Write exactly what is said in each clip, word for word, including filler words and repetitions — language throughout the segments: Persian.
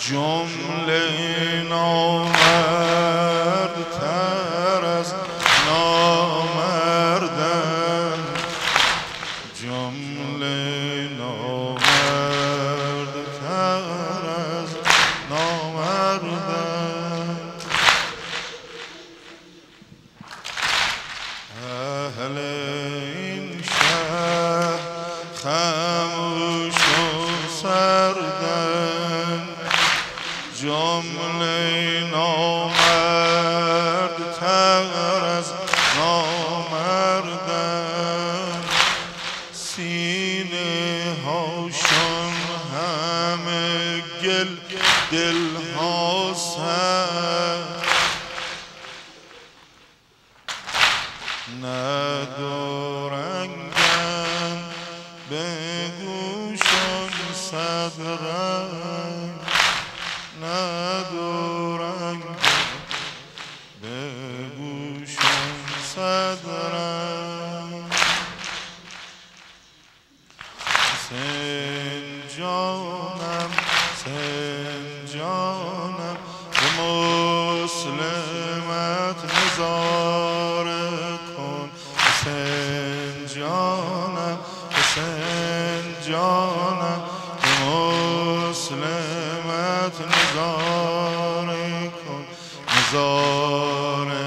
جمله نامردتر از نامردن، جمله نامردتر از نامردن. اهل این شهر خموش و سردن، جمله نامردتر از نامردن. سینه هاشون همه گل، دل ها سر، ندارنگن به گوشون صد رنگ، ندارنگن به گوشون صد رنگ. حسین جانم حسین جانم به مسلمت نظاره کن، حسین جانم حسین جانم به مسلمت نظاره کن، نظاره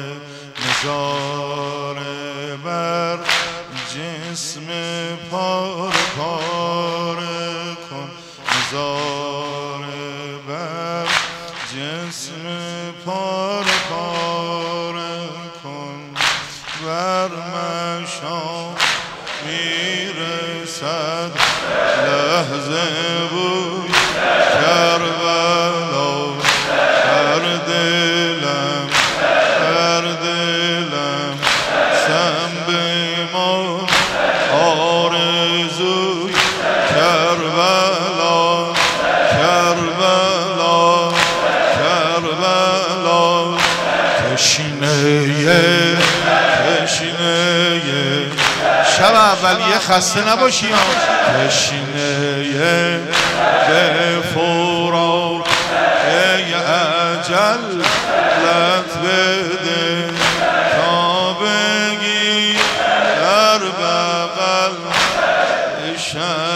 نظاره بر جسم پاره پاره کن، نظاره بر جسم پاره پاره کن. بر مشام میرسد لحظه بوی کربلا، هر دلم هر دلم سم بمان آرزوی کربلا، کربلا کربلا. تشنه تشنه شب اولیه خسته نباشی ها، تشنه به فورا ای اجل لط بده تا بگی در بغل شب